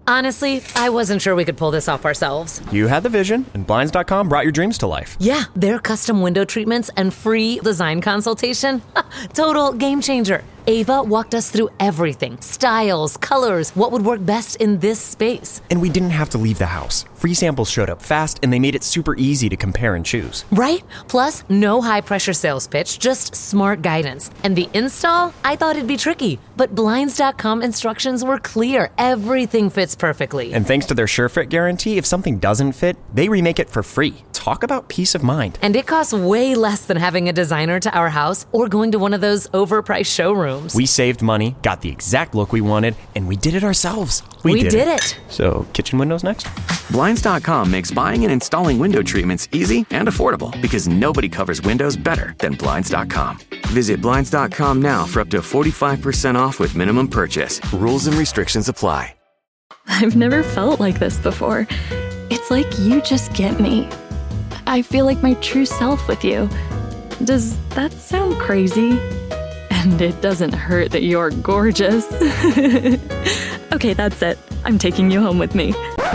Honestly, I wasn't sure we could pull this off ourselves. You had the vision, and Blinds.com brought your dreams to life. Yeah, their custom window treatments and free design consultation. Total game changer. Ava walked us through everything. Styles, colors, what would work best in this space. And we didn't have to leave the house. Free samples showed up fast, and they made it super easy to compare and choose. Right? Plus, no high-pressure sales pitch, just smart guidance. And the install? I thought it'd be tricky. But Blinds.com instructions were clear. Everything fits perfectly. And thanks to their SureFit guarantee, if something doesn't fit, they remake it for free. Talk about peace of mind. And it costs way less than having a designer to our house or going to one of those overpriced showrooms. We saved money, got the exact look we wanted, and we did it ourselves. We did it. So, kitchen windows next? Blinds.com makes buying and installing window treatments easy and affordable because nobody covers windows better than Blinds.com. Visit Blinds.com now for up to 45% off with minimum purchase. Rules and restrictions apply. I've never felt like this before. It's like you just get me. I feel like my true self with you. Does that sound crazy? And it doesn't hurt that you're gorgeous. Okay, that's it. I'm taking you home with me.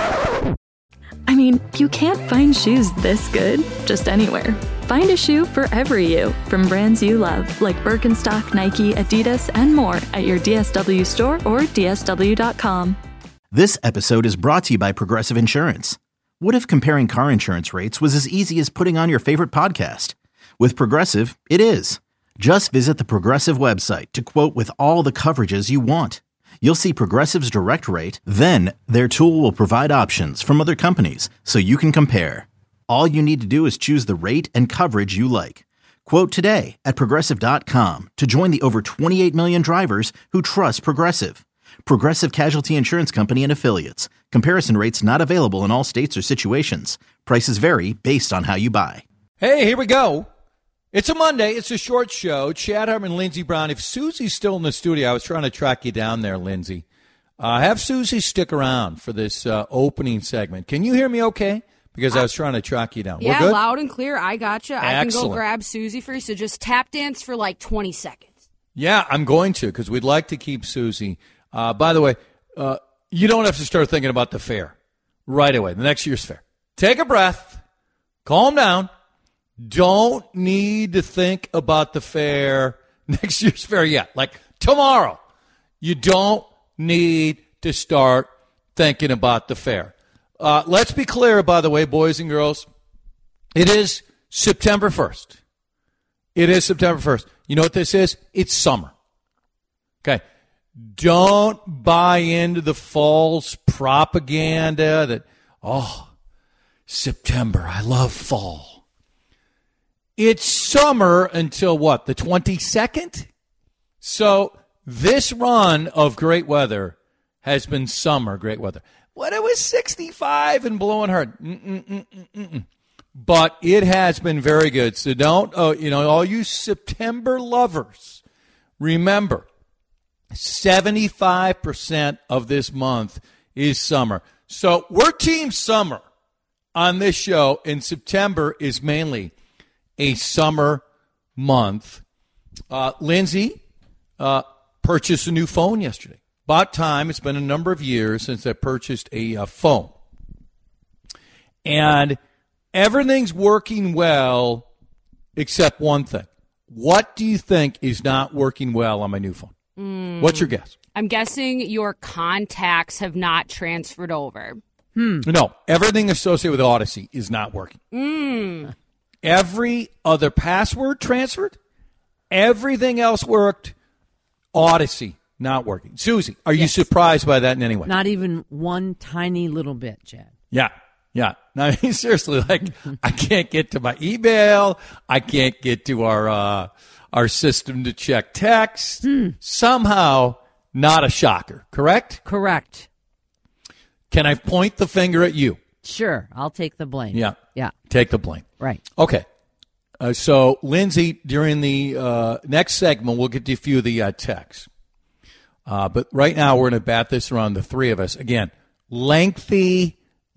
I mean, you can't find shoes this good just anywhere. Find a shoe for every you from brands you love, like Birkenstock, Nike, Adidas, and more at your DSW store or DSW.com. This episode is brought to you by Progressive Insurance. What if comparing car insurance rates was as easy as putting on your favorite podcast? With Progressive, it is. Just visit the Progressive website to quote with all the coverages you want. You'll see Progressive's direct rate, then their tool will provide options from other companies so you can compare. All you need to do is choose the rate and coverage you like. Quote today at Progressive.com to join the over 28 million drivers who trust Progressive. Progressive Casualty Insurance Company and Affiliates. Comparison rates not available in all states or situations. Prices vary based on how you buy. Hey, here we go. It's a Monday. It's a short show. Chad Hartman, Lindsey Brown. If Susie's still in the studio, I was trying to track you down there, Lindsey. Have Susie stick around for this opening segment. Can you hear me okay? Because I was trying to track you down. Yeah, We're good? loud and clear. I got you. I Excellent. can go grab Susie for you. So just tap dance for like 20 seconds. Yeah, I'm going to because we'd like to keep Susie. By the way, you don't have to start thinking about the fair right away, the next year's fair. Take a breath. Calm down. Don't need to think about the fair, next year's fair yet. Like tomorrow. You don't need to start thinking about the fair. Let's be clear, by the way, boys and girls. It is September 1st. It is September 1st. You know what this is? It's summer. Okay. Don't buy into the false propaganda that, September, I love fall. It's summer until what, the 22nd? So this run of great weather has been summer great weather. When it was 65 and blowing hard. But it has been very good. So don't, all you September lovers, remember, 75% of this month is summer. So we're team summer on this show, and September is mainly a summer month. Lindsay purchased a new phone yesterday. About time. It's been a number of years since I purchased a phone. And everything's working well except one thing. What do you think is not working well on my new phone? What's your guess? I'm guessing your contacts have not transferred over. No, everything associated with Odyssey is not working. Every other password transferred. Everything else worked. Odyssey not working. Susie, are you surprised by that in any way? Not even one tiny little bit, Chad. Yeah. I mean, seriously, I can't get to my email. I can't get to our system to check text. Somehow, not a shocker. Correct? Correct. Can I point the finger at you? Sure. I'll take the blame. Yeah. Yeah. Take the blame. Right. Okay. So, Lindsay, during the next segment, we'll get to a few of the texts. But right now, we're going to bat this around, the three of us. Again, lengthy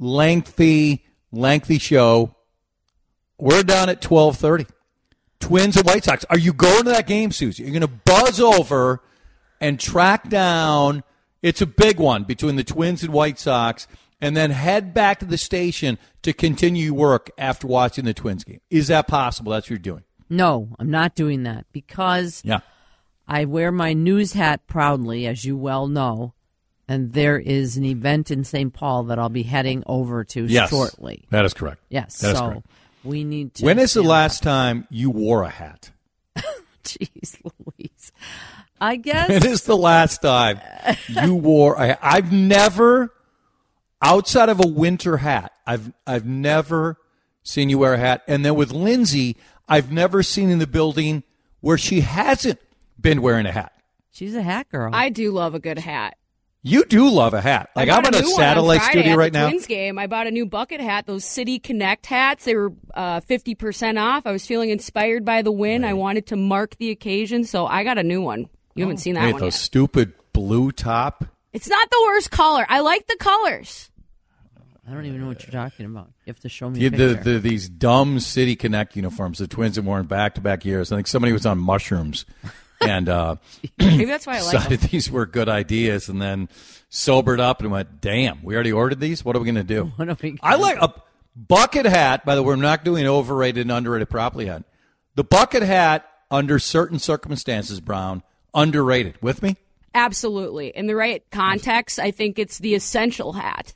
show. We're done at 12:30. Twins and White Sox. Are you going to that game, Susie? You're going to buzz over and track down. It's a big one between the Twins and White Sox, and then head back to the station to continue work after watching the Twins game. Is that possible? That's what you're doing? No, I'm not doing that because I wear my news hat proudly, as you well know, and there is an event in St. Paul that I'll be heading over to shortly. That is correct. Yes, that is so correct. We need to. When is the last time you wore a hat? Jeez Louise. I guess. When is the last time you wore a hat? I've never, outside of a winter hat, I've never seen you wear a hat. And then with Lindsay, I've never seen in the building where she hasn't been wearing a hat. She's a hat girl. I do love a good hat. You do love a hat. Like, I'm in a satellite studio right now. Twins game, I bought a new bucket hat, those City Connect hats. They were 50% off. I was feeling inspired by the win. Right. I wanted to mark the occasion, so I got a new one. You haven't seen that one those yet. Stupid blue top. It's not the worst color. I like the colors. I don't even know what you're talking about. You have to show me a picture. These dumb City Connect uniforms the Twins have worn back-to-back years. I think somebody was on mushrooms and maybe that's why I like decided them. These were good ideas and then sobered up and went, damn, we already ordered these? What are we going to do? I like a bucket hat. By the way, we're not doing overrated and underrated properly yet. The bucket hat, under certain circumstances, Brown, underrated. With me? Absolutely. In the right context, I think it's the essential hat.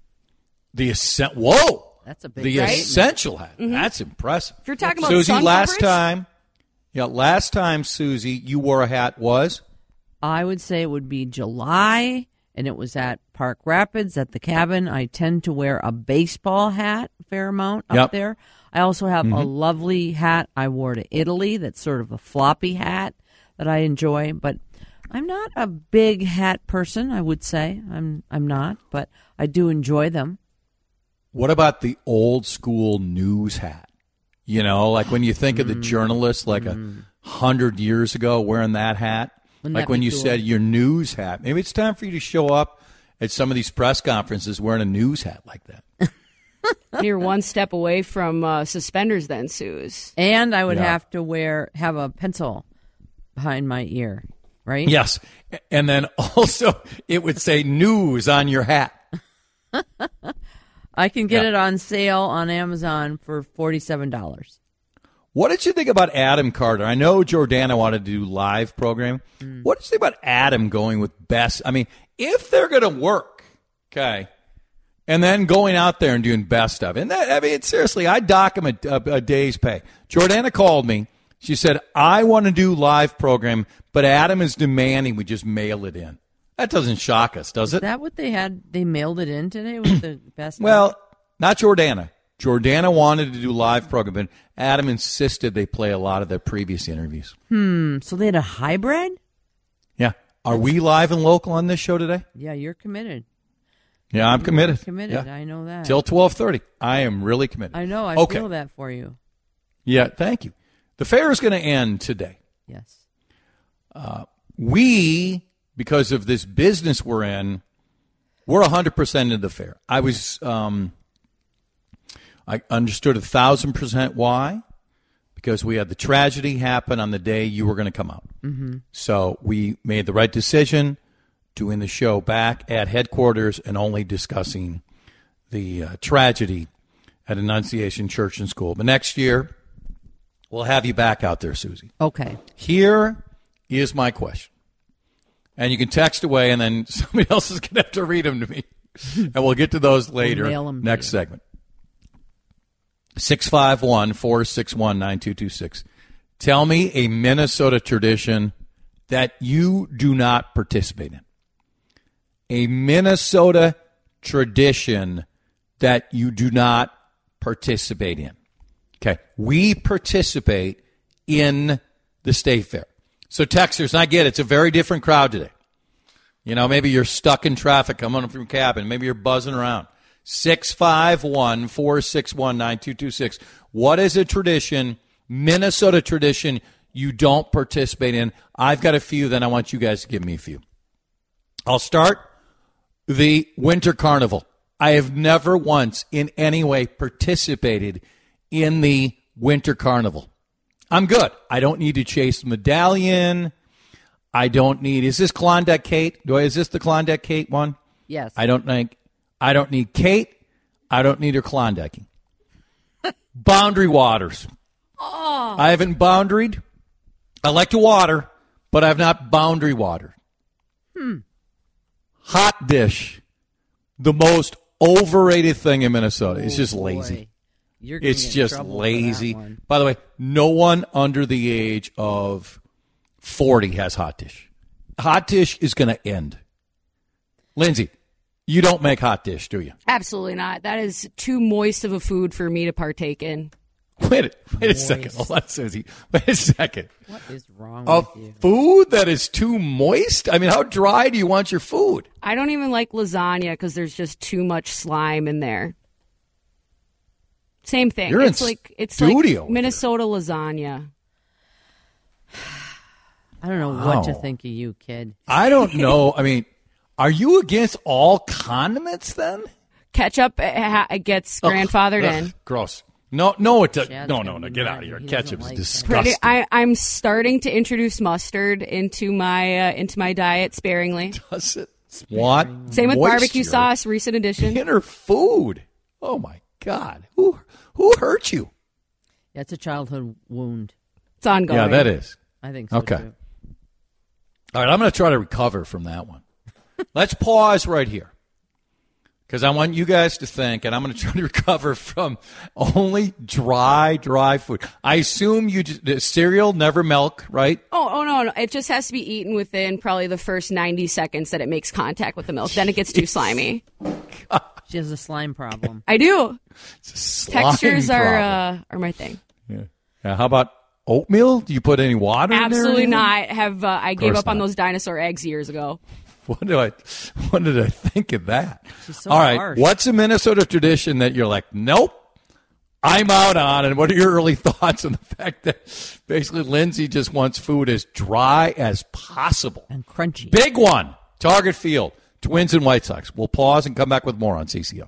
Whoa! That's a big essential hat. Mm-hmm. That's impressive. If you're talking about Susie, sun last coverage? last time, Susie, you wore a hat was? I would say it would be July, and it was at Park Rapids at the cabin. I tend to wear a baseball hat a fair amount up there. I also have a lovely hat I wore to Italy that's sort of a floppy hat that I enjoy, but I'm not a big hat person, I would say. I'm not, but I do enjoy them. What about the old school news hat? You know, like when you think of the journalists like 100 years ago wearing that hat. Wouldn't like that when be you cool? said your news hat. Maybe it's time for you to show up at some of these press conferences wearing a news hat like that. You're one step away from suspenders then, Suze. And I would have to have a pencil behind my ear, right? Yes. And then also it would say news on your hat. I can get it on sale on Amazon for $47. What did you think about Adam Carter? I know Jordana wanted to do live programming. What did you think about Adam going with best? I mean, if they're going to work, okay, and then going out there and doing best stuff. And that, I mean, seriously, I'd dock him a day's pay. Jordana called me. She said, I want to do live program, but Adam is demanding we just mail it in. That doesn't shock us, does it? Is that what they had? They mailed it in today with the best? Well, not Jordana. Jordana wanted to do live program, but Adam insisted they play a lot of their previous interviews. So they had a hybrid? Yeah. Are we live and local on this show today? Yeah, you're committed. Yeah, I'm committed. You're committed. Yeah. I know that. Till 12:30. I am really committed. I know. I feel that for you. Yeah, thank you. The fair is going to end today. Yes. We, because of this business we're in, we're 100% into the fair. I understood 1,000% why, because we had the tragedy happen on the day you were going to come out. Mm-hmm. So we made the right decision, doing the show back at headquarters and only discussing the tragedy at Annunciation Church and School. But next year, we'll have you back out there, Susie. Okay. Here is my question. And you can text away, and then somebody else is going to have to read them to me. And we'll get to those later, next segment. 651-461-9226. Tell me a Minnesota tradition that you do not participate in. A Minnesota tradition that you do not participate in. Okay. We participate in the State Fair. So Texas, I get it. It's a very different crowd today. You know, maybe you're stuck in traffic coming from your cabin. Maybe you're buzzing around. 651-461-9226. What is a tradition, Minnesota tradition, you don't participate in? I've got a few, then I want you guys to give me a few. I'll start the Winter Carnival. I have never once in any way participated in the Winter Carnival. I'm good. I don't need to chase the medallion. I don't need. Is this Klondike Kate? Is this the Klondike Kate one? Yes. I don't need Kate. I don't need her Klondiking. Boundary waters. Oh. I haven't boundaried. I like to water, but I've not boundary watered. Hot dish. The most overrated thing in Minnesota. It's just lazy. It's just lazy. By the way, no one under the age of 40 has hot dish. Hot dish is going to end. Lindsay, you don't make hot dish, do you? Absolutely not. That is too moist of a food for me to partake in. Wait a second. Hold on, Susie. Wait a second. What is wrong with you? A food that is too moist? I mean, how dry do you want your food? I don't even like lasagna because there's just too much slime in there. Same thing. You're it's in like studio Minnesota lasagna. I don't know what to think of you, kid. I don't know. I mean, are you against all condiments then? Ketchup it gets grandfathered in. Gross. No, it doesn't. No, get out of here. Ketchup is disgusting. I'm starting to introduce mustard into my diet sparingly. Does it? What? Same with moisture barbecue sauce, recent addition. In her food. Oh my God. Who hurt you? That's a childhood wound. It's ongoing. Yeah, that is. I think so. Okay. Too. All right, I'm going to try to recover from that one. Let's pause right here because I want you guys to think, and I'm going to try to recover from only dry food. I assume cereal, never milk, right? Oh, no. It just has to be eaten within probably the first 90 seconds that it makes contact with the milk. Then it gets too slimy. God. She has a slime problem. I do. It's a slime Textures problem. are my thing. Yeah. How about oatmeal? Do you put any water in there? Absolutely not. I gave up on those dinosaur eggs years ago. What did I think of that? So all right, harsh. What's a Minnesota tradition that you're like, nope, I'm out on? And what are your early thoughts on the fact that basically Lindsay just wants food as dry as possible? And crunchy. Big one, Target Field, Twins and White Sox. We'll pause and come back with more on CCO.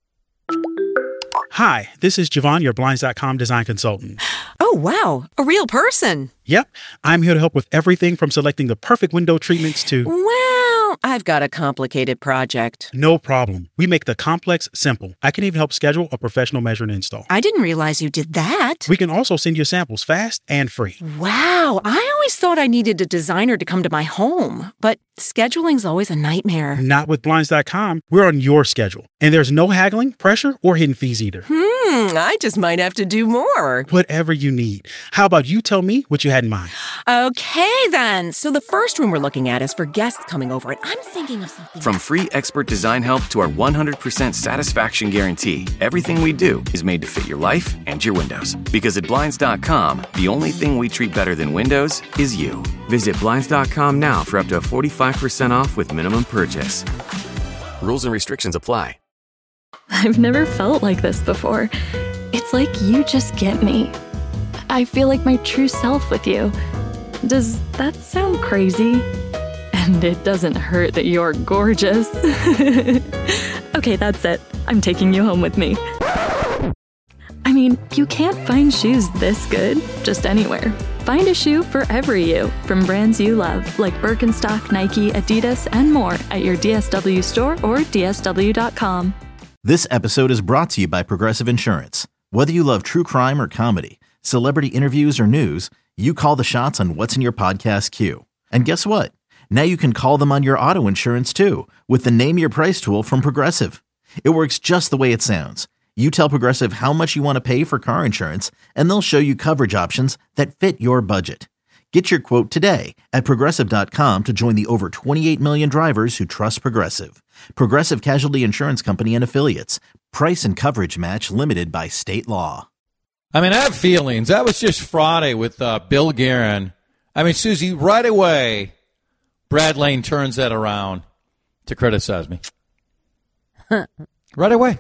Hi, this is Javon, your Blinds.com design consultant. Oh, wow. A real person. Yep. I'm here to help with everything from selecting the perfect window treatments to... Well, I've got a complicated project. No problem. We make the complex simple. I can even help schedule a professional measure and install. I didn't realize you did that. We can also send you samples fast and free. Wow. I always thought I needed a designer to come to my home, but scheduling's always a nightmare. Not with Blinds.com. We're on your schedule. And there's no haggling, pressure, or hidden fees either. I just might have to do more. Whatever you need. How about you tell me what you had in mind? Okay, then. So the first room we're looking at is for guests coming over, and I'm thinking of something. From free expert design help to our 100% satisfaction guarantee, everything we do is made to fit your life and your windows. Because at Blinds.com, the only thing we treat better than windows is you. Visit Blinds.com now for up to 45% off with minimum purchase. Rules and restrictions apply. I've never felt like this before. It's like you just get me. I feel like my true self with you. Does that sound crazy? And it doesn't hurt that you're gorgeous. Okay, that's it. I'm taking you home with me. I mean, you can't find shoes this good just anywhere. Find a shoe for every you, from brands you love, like Birkenstock, Nike, Adidas, and more at your DSW store or DSW.com. This episode is brought to you by Progressive Insurance. Whether you love true crime or comedy, celebrity interviews or news, you call the shots on what's in your podcast queue. And guess what? Now you can call them on your auto insurance too, with the Name Your Price tool from Progressive. It works just the way it sounds. You tell Progressive how much you want to pay for car insurance, and they'll show you coverage options that fit your budget. Get your quote today at Progressive.com to join the over 28 million drivers who trust Progressive. Progressive Casualty Insurance Company and Affiliates. Price and coverage match limited by state law. I mean, I have feelings. That was just Friday with Bill Guerin. I mean, Susie, right away, Brad Lane turns that around to criticize me. Right away.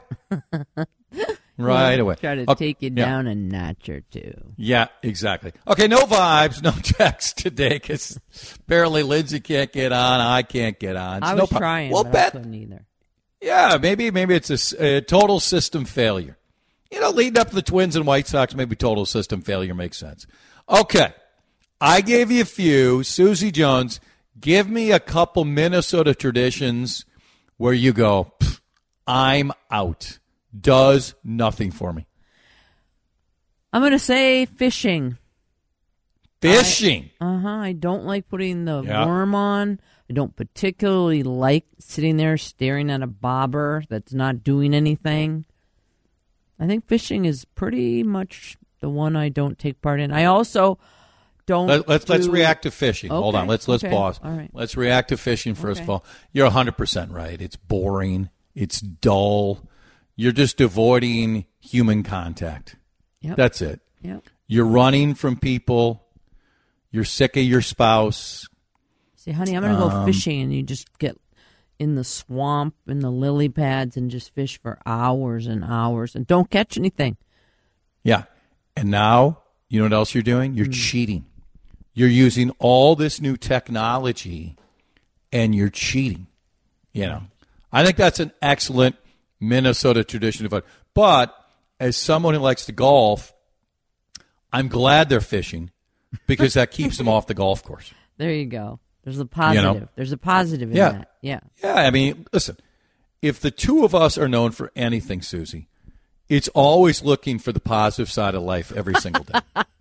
Right away. Try to take you down a notch or two. Yeah, exactly. Okay, no vibes, no text today because apparently Lindsay can't get on. I can't get on. I was trying, but I couldn't either. Yeah, maybe it's a total system failure. You know, leading up to the Twins and White Sox, maybe total system failure makes sense. Okay, I gave you a few. Susie Jones, Give me a couple Minnesota traditions where you go, I'm out. Does nothing for me. I'm going to say fishing. Fishing? I don't like putting the worm on. I don't particularly like sitting there staring at a bobber that's not doing anything. I think fishing is pretty much the one I don't take part in. I also don't. Let's react to fishing. Okay. Hold on. Let's pause. All right. Let's react to fishing first of all. You're 100% right. It's boring. It's dull. You're just avoiding human contact. Yep. That's it. Yep. You're running from people. You're sick of your spouse. Say, honey, I'm going to go fishing, and you just get in the swamp, in the lily pads, and just fish for hours and hours and don't catch anything. Yeah. And now, you know what else you're doing? You're cheating. You're using all this new technology, and you're cheating. You know, I think that's an excellent Minnesota tradition of it. But as someone who likes to golf, I'm glad they're fishing because that keeps them off the golf course. There you go. There's a positive. You know? There's a positive in that. Yeah. Yeah, I mean, listen, if the two of us are known for anything, Susie, it's always looking for the positive side of life every single day.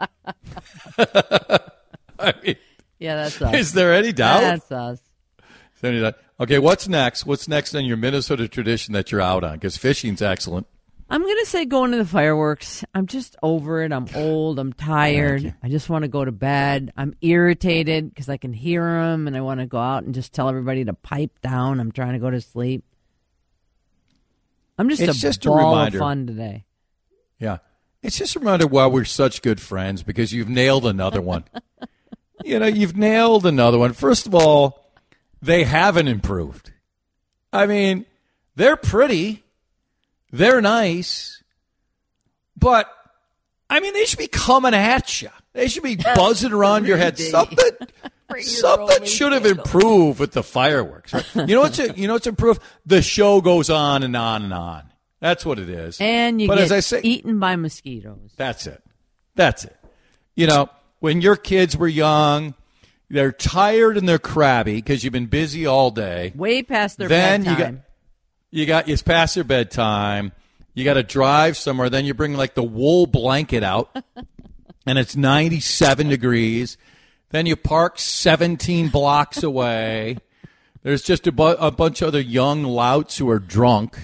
I mean, yeah, that's us. Is there any doubt? That's us. Is there any doubt? Okay, what's next? What's next on your Minnesota tradition that you're out on? Because fishing's excellent. I'm going to say going to the fireworks. I'm just over it. I'm old. I'm tired. I just want to go to bed. I'm irritated because I can hear them, and I want to go out and just tell everybody to pipe down. I'm trying to go to sleep. It's just a ball reminder. Of fun today. Yeah. It's just a reminder why we're such good friends, because you've nailed another one. You've nailed another one. First of all, they haven't improved. I mean, they're pretty. They're nice. But, I mean, they should be coming at you. They should be buzzing around your head. Something should have improved with the fireworks. Right? You know what's improved? The show goes on and on and on. That's what it is. And you get eaten by mosquitoes. That's it. You know, when your kids were young, they're tired and they're crabby because you've been busy all day. Way past their bedtime. It's past their bedtime. You got to drive somewhere. Then you bring like the wool blanket out, and it's 97 degrees. Then you park 17 blocks away. There's just a bunch of other young louts who are drunk.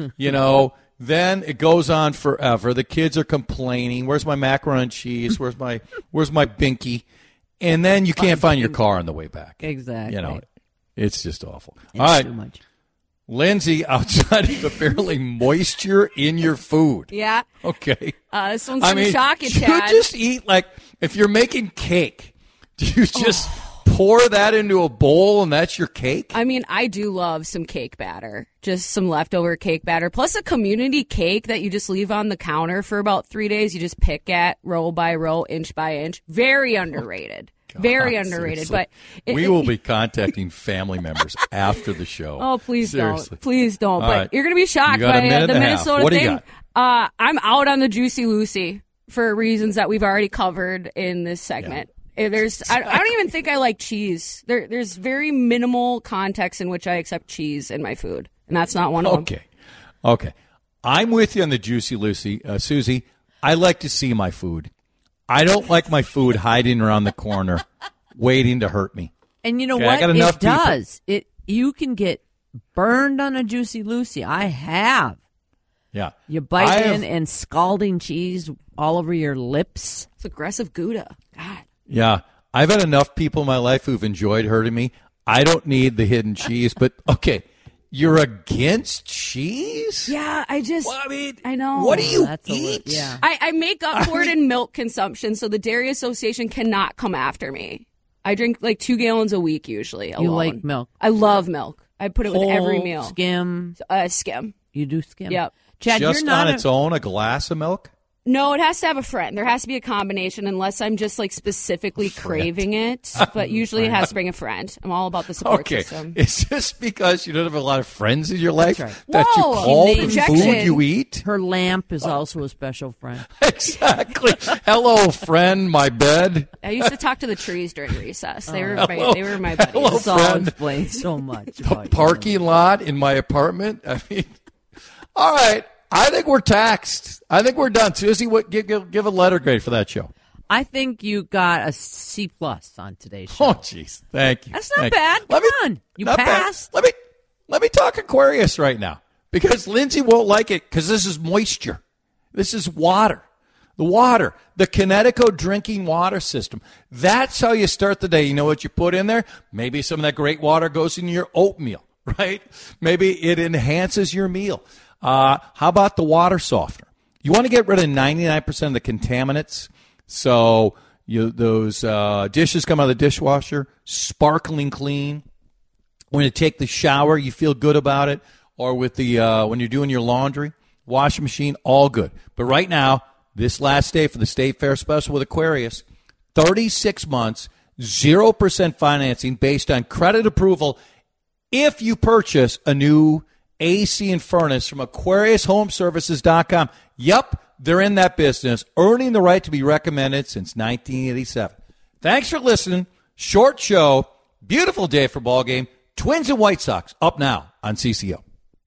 Then it goes on forever. The kids are complaining. Where's my macaroni and cheese? Where's my binky? And then you can't find your car on the way back. Exactly. It's just awful. It's all right. Too much. Lindsay, outside of apparently moisture in your food. Yeah. Okay. This one's going to shock you, Chad. You just eat, if you're making cake, do you just pour that into a bowl and that's your cake? I mean, I do love some cake batter. Just some leftover cake batter. Plus a community cake that you just leave on the counter for about 3 days. You just pick at row by row, inch by inch. Very underrated. God, very underrated. Seriously. But we will be contacting family members after the show. Oh, please seriously. don't. Please don't. All But right. you're going to be shocked by the Minnesota what thing. Do you got? I'm out on the Juicy Lucy for reasons that we've already covered in this segment. Yeah. I don't even think I like cheese. There's very minimal context in which I accept cheese in my food, and that's not one of them. Okay. I'm with you on the Juicy Lucy. Susie, I like to see my food. I don't like my food hiding around the corner, waiting to hurt me. And you know what? It does. You can get burned on a Juicy Lucy. I have. Yeah. You bite and scalding cheese all over your lips. It's aggressive Gouda. God. Yeah. I've had enough people in my life who've enjoyed hurting me. I don't need the hidden cheese, but okay. You're against cheese? Yeah, I know. What do you eat? Yeah. I make up for it in milk consumption, so the Dairy Association cannot come after me. I drink 2 gallons a week usually alone. You like milk? I love milk. I put it with every meal. Skim? Skim. You do skim? Yep. Chad, just you're not on its own, a glass of milk? No, it has to have a friend. There has to be a combination unless I'm just like specifically craving it. But usually it has to bring a friend. I'm all about the support system. Is this because you don't have a lot of friends in your life That's right. that you call the food you eat? Her lamp is also a special friend. Exactly. Hello, friend, my bed. I used to talk to the trees during recess. They were my buddies. Hello, This all friend. explains so much. The parking lot in my apartment. I mean, all right. I think we're taxed. I think we're done. Susie, give a letter grade for that show. I think you got a C+ on today's show. Oh, jeez. Thank you. That's not bad. Come on. You passed. Let me talk Aquarius right now because Lindsay won't like it because this is moisture. This is water. The Connecticut drinking water system. That's how you start the day. You know what you put in there? Maybe some of that great water goes in your oatmeal, right? Maybe it enhances your meal. How about the water softener? You want to get rid of 99% of the contaminants. So those dishes come out of the dishwasher, sparkling clean. When you take the shower, you feel good about it. Or with the when you're doing your laundry, washing machine, all good. But right now, this last day for the State Fair Special with Aquarius, 36 months, 0% financing based on credit approval if you purchase a new AC and furnace from AquariusHomeservices.com. Yep, they're in that business, earning the right to be recommended since 1987. Thanks for listening. Short show, beautiful day for ball game. Twins and White Sox up now on CCO.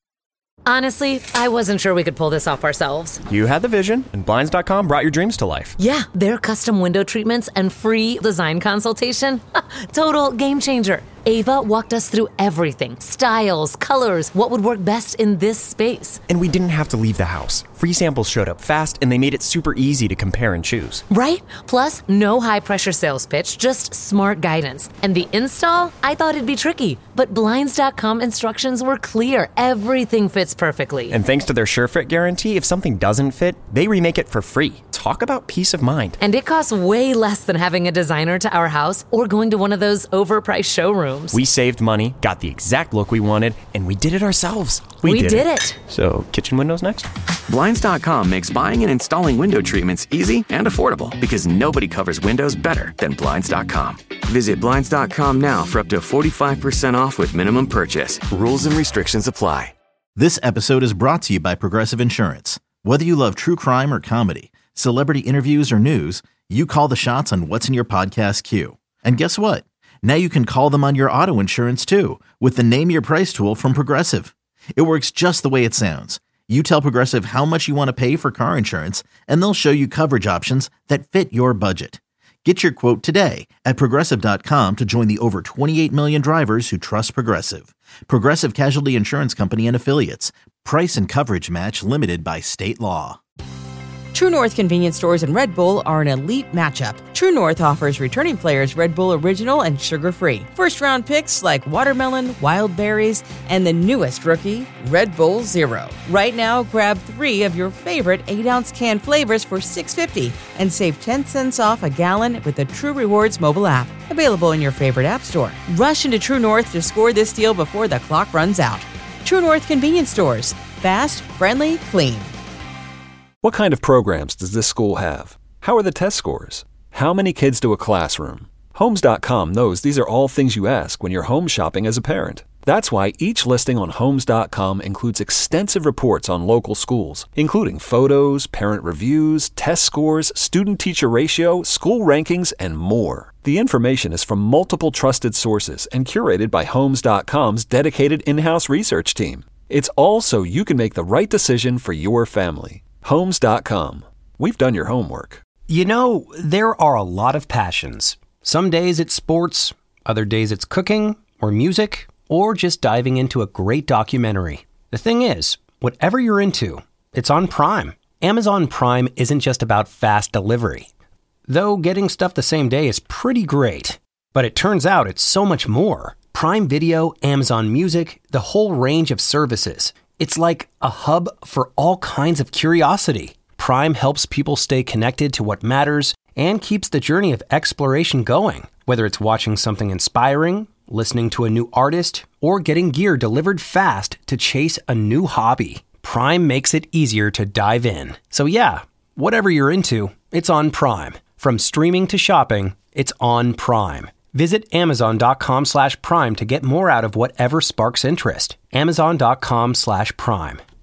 Honestly, I wasn't sure we could pull this off ourselves. You had the vision, and Blinds.com brought your dreams to life. Yeah, their custom window treatments and free design consultation. Total game changer. Ava walked us through everything. Styles, colors, what would work best in this space. And we didn't have to leave the house. Free samples showed up fast, and they made it super easy to compare and choose. Right? Plus, no high-pressure sales pitch, just smart guidance. And the install? I thought it'd be tricky, but Blinds.com instructions were clear. Everything fits perfectly. And thanks to their SureFit guarantee, if something doesn't fit, they remake it for free. Talk about peace of mind. And it costs way less than having a designer to our house or going to one of those overpriced showrooms. We saved money, got the exact look we wanted, and we did it ourselves. We did it. So, kitchen windows next? Blinds.com makes buying and installing window treatments easy and affordable because nobody covers windows better than Blinds.com. Visit Blinds.com now for up to 45% off with minimum purchase. Rules and restrictions apply. This episode is brought to you by Progressive Insurance. Whether you love true crime or comedy, celebrity interviews or news, you call the shots on what's in your podcast queue. And guess what? Now you can call them on your auto insurance too with the Name Your Price tool from Progressive. It works just the way it sounds. You tell Progressive how much you want to pay for car insurance, and they'll show you coverage options that fit your budget. Get your quote today at Progressive.com to join the over 28 million drivers who trust Progressive. Progressive Casualty Insurance Company and Affiliates. Price and coverage match limited by state law. True North convenience stores and Red Bull are an elite matchup. True North offers returning players Red Bull Original and sugar-free. First-round picks like watermelon, wild berries, and the newest rookie, Red Bull Zero. Right now, grab 3 of your favorite 8-ounce can flavors for $6.50 and save 10 cents off a gallon with the True Rewards mobile app. Available in your favorite app store. Rush into True North to score this deal before the clock runs out. True North convenience stores. Fast, friendly, clean. What kind of programs does this school have? How are the test scores? How many kids do a classroom? Homes.com knows these are all things you ask when you're home shopping as a parent. That's why each listing on Homes.com includes extensive reports on local schools, including photos, parent reviews, test scores, student-teacher ratio, school rankings, and more. The information is from multiple trusted sources and curated by Homes.com's dedicated in-house research team. It's all so you can make the right decision for your family. Homes.com. We've done your homework. You know, there are a lot of passions. Some days it's sports, other days it's cooking or music, or just diving into a great documentary. The thing is, whatever you're into, it's on Prime. Amazon Prime isn't just about fast delivery. Though getting stuff the same day is pretty great. But it turns out it's so much more. Prime Video, Amazon Music, the whole range of services. It's like a hub for all kinds of curiosity. Prime helps people stay connected to what matters and keeps the journey of exploration going. Whether it's watching something inspiring, listening to a new artist, or getting gear delivered fast to chase a new hobby, Prime makes it easier to dive in. So yeah, Whatever you're into, it's on Prime. From streaming to shopping, it's on Prime. Visit Amazon.com/Prime to get more out of whatever sparks interest. Amazon.com/Prime.